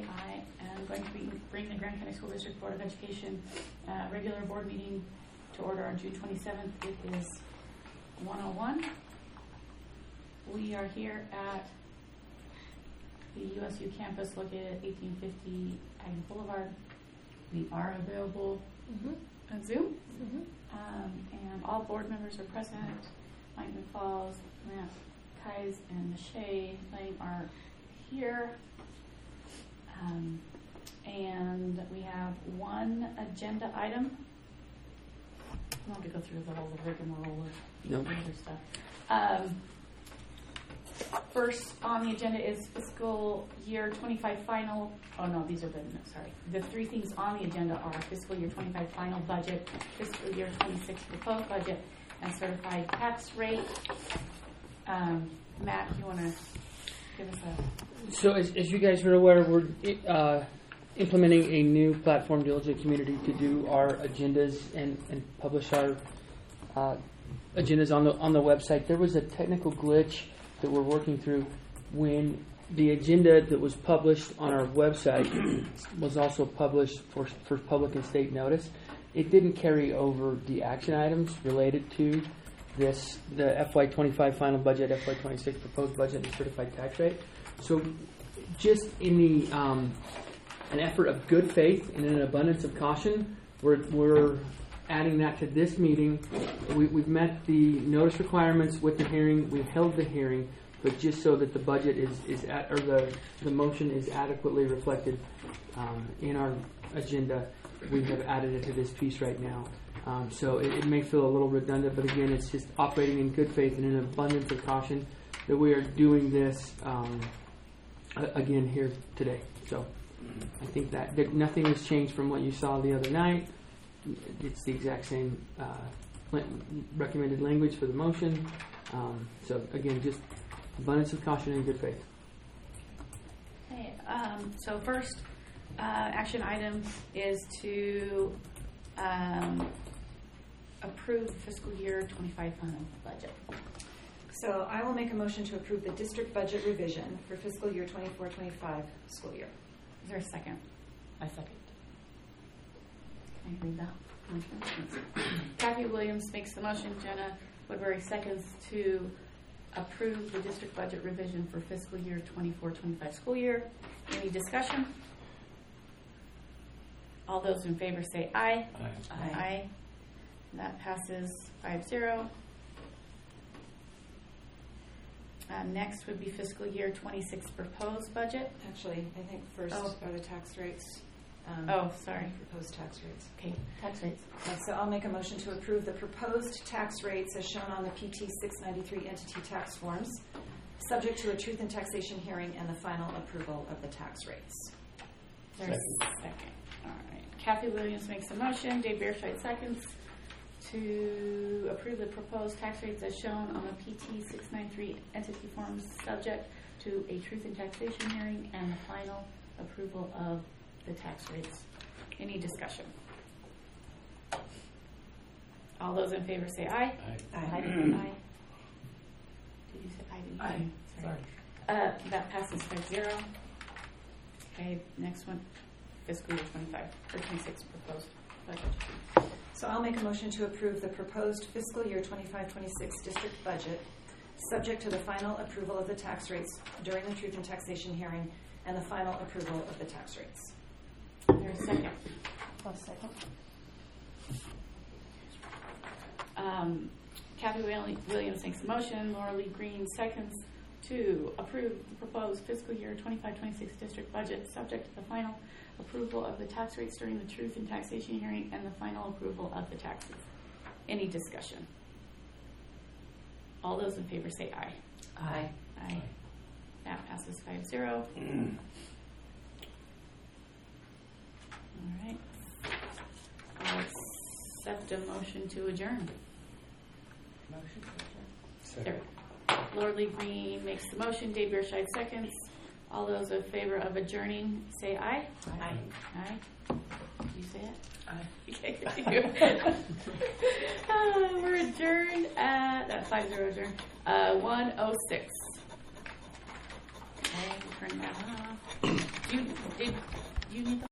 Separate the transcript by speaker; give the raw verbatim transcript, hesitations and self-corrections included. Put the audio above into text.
Speaker 1: I am going to be, bring the Grand County School District Board of Education uh, regular board meeting to order on June twenty-seventh. It is one oh one. We are here at the U S U campus located at eighteen fifty Aggie Boulevard. We are available mm-hmm. on Zoom, mm-hmm. um, and all board members are present. Mike McFalls, Matt Kais, and Michelle Lang are here. Um, and we have one agenda item. I don't have to go through the whole rigmarole of
Speaker 2: nope.
Speaker 1: other stuff. Um, First on the agenda is fiscal year twenty-five final. Oh no, these are the, no, sorry. The three things on the agenda are fiscal year twenty-five final budget, fiscal year twenty-six proposed budget, and certified tax rate. Um, Matt, you want to give us a...
Speaker 2: So as, as you guys are aware, we're uh, implementing a new platform, Diligent Community, to do our agendas and, and publish our uh, agendas on the on the website. There was a technical glitch that we're working through when the agenda that was published on our website was also published for, for public and state notice. It didn't carry over the action items related to this, the F Y twenty-five final budget, F Y twenty-six proposed budget, and certified tax rate. So just in the um, an effort of good faith and in an abundance of caution, we're, we're adding that to this meeting. We, we've met the notice requirements with the hearing. We've held the hearing, but just so that the budget is, is at, or the, the motion is adequately reflected um, in our agenda, we have added it to this piece right now. Um, so it, it may feel a little redundant, but again, it's just operating in good faith and in an abundance of caution that we are doing this um, again here today. So I think that, that nothing has changed from what you saw the other night. It's the exact same uh, recommended language for the motion. Um, so again, just abundance of caution and good faith.
Speaker 1: Okay. Um, so first uh, action item is to um, approve the fiscal year twenty-five final budget.
Speaker 3: So I will make a motion to approve the district budget revision for fiscal year twenty-four twenty-five school year.
Speaker 1: Is there a second?
Speaker 4: I second.
Speaker 1: Can I read that? Kathy Williams makes the motion. Jenna Woodbury seconds to approve the district budget revision for fiscal year twenty-four twenty-five school year. Any discussion? All those in favor say aye.
Speaker 4: Aye.
Speaker 1: Aye. Aye. That passes five zero. Uh, next would be fiscal year twenty-six proposed budget.
Speaker 3: Actually, I think first
Speaker 1: Oh.
Speaker 3: are the tax rates. Um,
Speaker 1: Oh, sorry.
Speaker 3: Proposed tax rates.
Speaker 1: Okay, tax rates.
Speaker 3: Okay, so I'll make a motion to approve the proposed tax rates as shown on the P T six ninety-three entity tax forms, subject to a truth in taxation hearing and the final approval of the tax rates.
Speaker 1: There's a second. All right. Kathy Williams makes a motion. Dave Beerscheid seconds to approve the proposed tax rates as shown on the P T six ninety-three entity forms, subject to a truth in taxation hearing and the final approval of the tax rates. Any discussion? All those in favor say aye.
Speaker 4: Aye.
Speaker 3: Aye.
Speaker 1: Aye. Aye. Did you say aye? Did you
Speaker 4: Aye.
Speaker 1: say?
Speaker 4: Sorry.
Speaker 1: Uh, that passes five zero. Okay, next one, fiscal year twenty-five or twenty-six proposed budget.
Speaker 3: So I'll make a motion to approve the proposed fiscal year twenty-five twenty-six district budget, subject to the final approval of the tax rates during the truth in taxation hearing and the final approval of the tax rates.
Speaker 1: There's a second.
Speaker 3: One second.
Speaker 1: Um, Kathy Williams makes a motion. Laura Lee Green seconds to approve the proposed fiscal year twenty-five twenty-six district budget, subject to the final approval of the tax rates during the truth in taxation hearing and the final approval of the taxes. Any discussion? All those in favor say aye.
Speaker 3: Aye.
Speaker 1: Aye. That passes five zero. All right. I'll accept a motion to adjourn.
Speaker 4: Motion to adjourn.
Speaker 1: There. Laura Lee Green makes the motion. Dave Beerscheid seconds. All those in favor of adjourning say aye.
Speaker 3: Aye.
Speaker 1: Aye. Did you say it?
Speaker 4: Aye.
Speaker 1: Okay. uh, we're adjourned at that five zero adjourn. Uh, one oh six. Okay, turn that off. You, did you need the